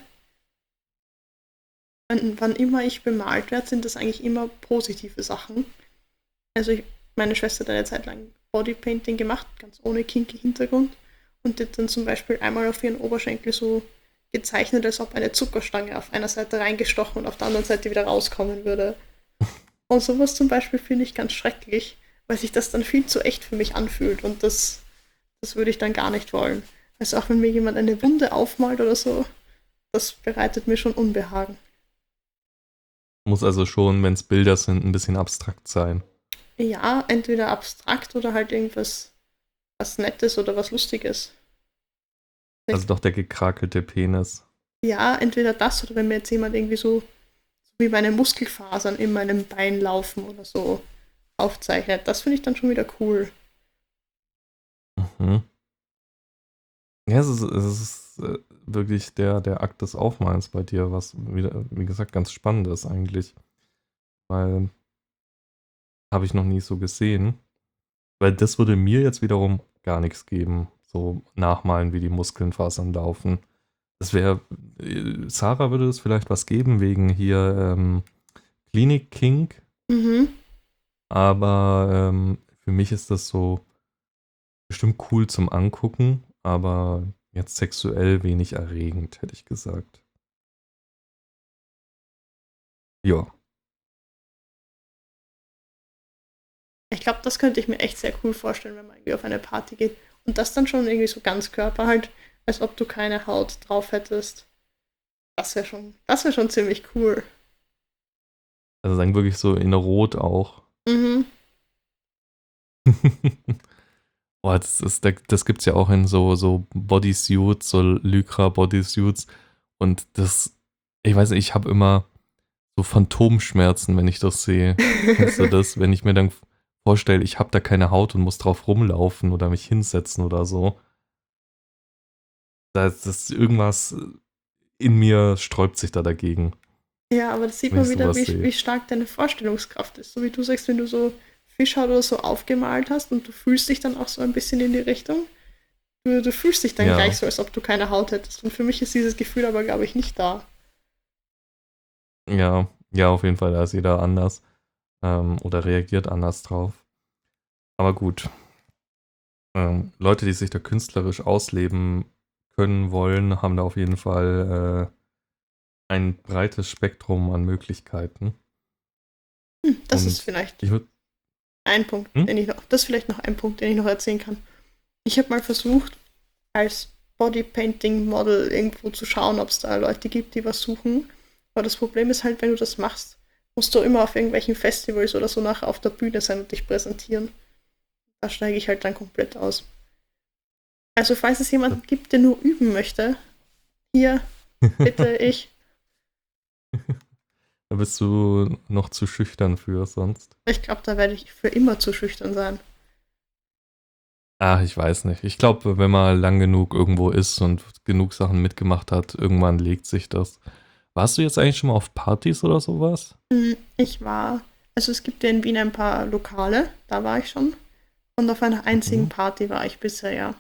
wann immer ich bemalt werde, sind das eigentlich immer positive Sachen. Also meine Schwester hat eine Zeit lang Bodypainting gemacht, ganz ohne kinky Hintergrund. Und die hat dann zum Beispiel einmal auf ihren Oberschenkel so gezeichnet, als ob eine Zuckerstange auf einer Seite reingestochen und auf der anderen Seite wieder rauskommen würde. Und sowas zum Beispiel finde ich ganz schrecklich, weil sich das dann viel zu echt für mich anfühlt. Und das würde ich dann gar nicht wollen. Also auch wenn mir jemand eine Wunde aufmalt oder so, das bereitet mir schon Unbehagen. Muss also schon, wenn es Bilder sind, ein bisschen abstrakt sein. Ja, entweder abstrakt oder halt irgendwas was Nettes oder was Lustiges. Also doch der gekrakelte Penis. Ja, entweder das oder wenn mir jetzt jemand irgendwie so wie meine Muskelfasern in meinem Bein laufen oder so aufzeichnet. Das finde ich dann schon wieder cool. Mhm. Ja, es ist wirklich der Akt des Aufmalens bei dir, was wieder, wie gesagt, ganz spannend ist eigentlich. Weil habe ich noch nie so gesehen. Weil das würde mir jetzt wiederum gar nichts geben. So nachmalen, wie die Muskelfasern laufen. Das wäre, Sarah würde es vielleicht was geben wegen hier Klinik Kink, Mhm. aber für mich ist das so bestimmt cool zum Angucken, aber jetzt sexuell wenig erregend, hätte ich gesagt. Ja, Ich glaube, das könnte ich mir echt sehr cool vorstellen, wenn man irgendwie auf eine Party geht. Und das dann schon irgendwie so ganz Körper halt. als ob du keine Haut drauf hättest. Das wär schon ziemlich cool. Also sagen wirklich so in Rot auch. Mhm. Boah, das gibt's ja auch in so Bodysuits, so Lycra-Bodysuits. Und das, ich weiß nicht, ich habe immer so Phantomschmerzen, wenn ich das sehe. Kennst du das? Wenn ich mir dann vorstelle, ich habe da keine Haut und muss drauf rumlaufen oder mich hinsetzen oder so. Das ist irgendwas in mir sträubt sich da dagegen, Ja, aber das sieht wenn man ich wieder, sowas sehe. wie stark deine Vorstellungskraft ist. So wie du sagst, wenn du so Fischhaut oder so aufgemalt hast und du fühlst dich dann auch so ein bisschen in die Richtung. Du fühlst dich dann gleich Ja, so, als ob du keine Haut hättest. Und für mich ist dieses Gefühl aber, glaube ich, nicht da. ja, ja, auf jeden Fall, da ist jeder anders oder reagiert anders drauf. Aber gut, Leute, die sich da künstlerisch ausleben können wollen, haben da auf jeden Fall ein breites Spektrum an Möglichkeiten. Das ist Und vielleicht ich würde, ein Punkt, hm? das ist vielleicht noch ein Punkt, den ich noch erzählen kann. Ich habe mal versucht, als Bodypainting-Model irgendwo zu schauen, ob es da Leute gibt, die was suchen. Aber das Problem ist halt, wenn du das machst, musst du immer auf irgendwelchen Festivals oder so nachher auf der Bühne sein und dich präsentieren. Da steige ich halt dann komplett aus. Also falls es jemanden gibt, der nur üben möchte, hier, bitte ich. Da bist du noch zu schüchtern für sonst. Ich glaube, da werde ich für immer zu schüchtern sein. Ach, ich weiß nicht. Ich glaube, wenn man lang genug irgendwo ist und genug Sachen mitgemacht hat, irgendwann legt sich das. Warst du jetzt eigentlich schon mal auf Partys oder sowas? Ich war, also es gibt ja in Wien ein paar Lokale, da war ich schon. Und auf einer einzigen Mhm. Party war ich bisher, ja.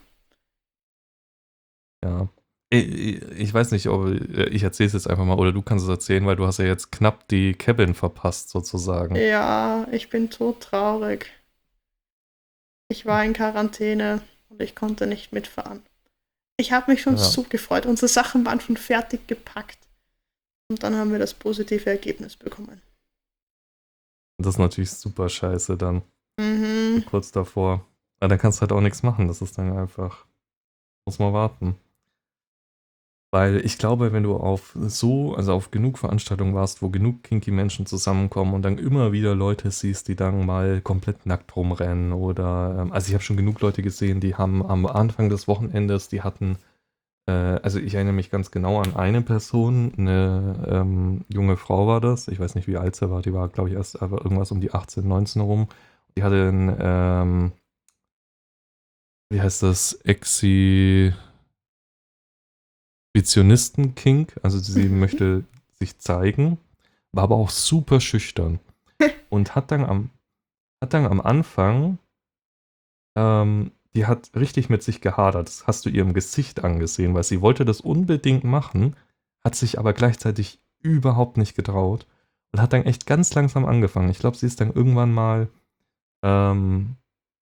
Ja. Ich weiß nicht, ob ich erzähle es jetzt einfach mal oder du kannst es erzählen, weil du hast ja jetzt knapp die Cabin verpasst sozusagen. Ja, ich bin todtraurig. Ich war in Quarantäne und ich konnte nicht mitfahren. Ich habe mich schon Ja, so gefreut. Unsere Sachen waren schon fertig gepackt. Und dann haben wir das positive Ergebnis bekommen. das ist natürlich super scheiße dann, so Mhm. kurz davor. Aber dann kannst du halt auch nichts machen, das ist dann einfach, muss man warten. Weil ich glaube, wenn du also auf genug Veranstaltungen warst, wo genug kinky Menschen zusammenkommen und dann immer wieder Leute siehst, die dann mal komplett nackt rumrennen oder, also ich habe schon genug Leute gesehen, die haben am Anfang des Wochenendes, die hatten, also ich erinnere mich ganz genau an eine Person, eine junge Frau war das, ich weiß nicht, wie alt sie war, die war, glaube ich, erst aber irgendwas um die 18, 19 rum. Die hatte ein, wie heißt das, Exhibitionisten-Kink, also sie Mhm. möchte sich zeigen, war aber auch super schüchtern und hat dann am Anfang, die hat richtig mit sich gehadert, das hast du ihrem Gesicht angesehen, weil sie wollte das unbedingt machen, hat sich aber gleichzeitig überhaupt nicht getraut und hat dann echt ganz langsam angefangen. Ich glaube, sie ist dann irgendwann mal, ähm,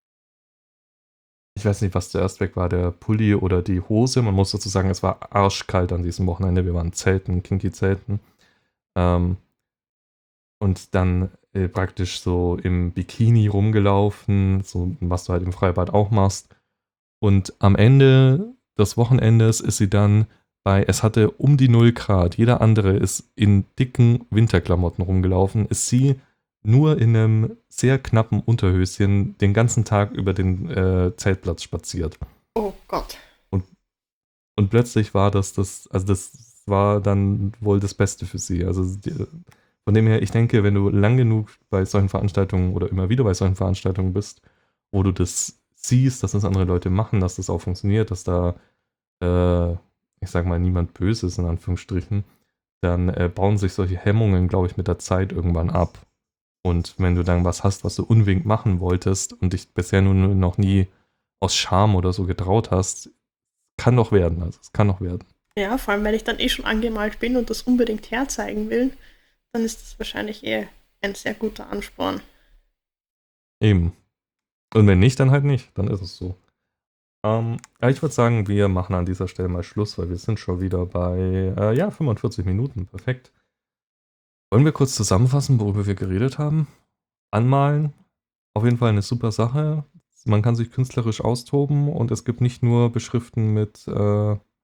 ich weiß nicht, was zuerst weg war, der Pulli oder die Hose. Man muss dazu sagen, es war arschkalt an diesem Wochenende. Wir waren Zelten, Kinky-Zelten. Ähm, und dann praktisch so im Bikini rumgelaufen, so was du halt im Freibad auch machst. Und am Ende des Wochenendes ist sie dann es hatte um die 0 Grad, jeder andere ist in dicken Winterklamotten rumgelaufen, ist sie nur in einem sehr knappen Unterhöschen den ganzen Tag über den Zeltplatz spaziert. Oh Gott. Und, und plötzlich war also das war dann wohl das Beste für sie. Also von dem her, ich denke, wenn du lang genug bei solchen Veranstaltungen oder immer wieder bei solchen Veranstaltungen bist, wo du das siehst, dass das andere Leute machen, dass das auch funktioniert, dass da, äh, ich sag mal, niemand böse ist, in Anführungsstrichen, dann bauen sich solche Hemmungen, glaube ich, mit der Zeit irgendwann ab. Und wenn du dann was hast, was du unbedingt machen wolltest und dich bisher nur noch nie aus Scham oder so getraut hast, kann noch werden. Also es kann noch werden. Ja, vor allem, wenn ich dann eh schon angemalt bin und das unbedingt herzeigen will, dann ist das wahrscheinlich eh ein sehr guter Ansporn. Eben. Und wenn nicht, dann halt nicht. Dann ist es so. Ja, ich würde sagen, wir machen an dieser Stelle mal Schluss, weil wir sind schon wieder bei, ja, 45 Minuten. Perfekt. Wollen wir kurz zusammenfassen, worüber wir geredet haben? Anmalen, auf jeden Fall eine super Sache. Man kann sich künstlerisch austoben und es gibt nicht nur Beschriften mit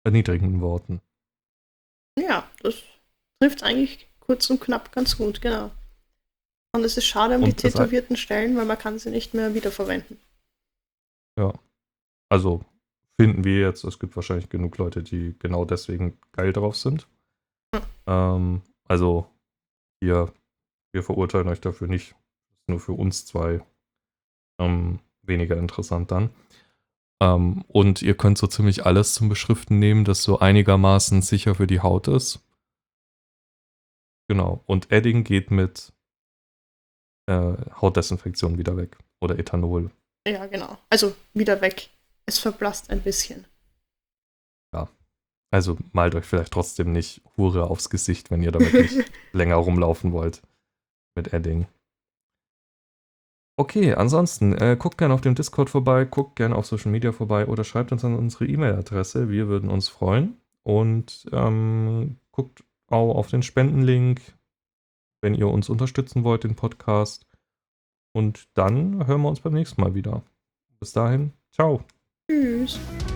erniedrigenden Worten. Ja, das trifft eigentlich kurz und knapp ganz gut, genau. Und es ist schade um die Und das, tätowierten Stellen, weil man kann sie nicht mehr wiederverwenden. ja, also finden wir jetzt, es gibt wahrscheinlich genug Leute, die genau deswegen geil drauf sind. Also wir verurteilen euch dafür nicht. Ist nur für uns zwei weniger interessant dann. Und ihr könnt so ziemlich alles zum Beschriften nehmen, das so einigermaßen sicher für die Haut ist. Genau. Und Edding geht mit Hautdesinfektion wieder weg. Oder Ethanol. Ja, genau. Also wieder weg. Es verblasst ein bisschen. Ja. Also malt euch vielleicht trotzdem nicht Hure aufs Gesicht, wenn ihr damit nicht länger rumlaufen wollt. Mit Edding. Okay, ansonsten guckt gerne auf dem Discord vorbei, guckt gerne auf Social Media vorbei oder schreibt uns an unsere E-Mail-Adresse. Wir würden uns freuen. Und guckt auch auf den Spendenlink, wenn ihr uns unterstützen wollt, den Podcast. Und dann hören wir uns beim nächsten Mal wieder. Bis dahin, ciao. Tschüss.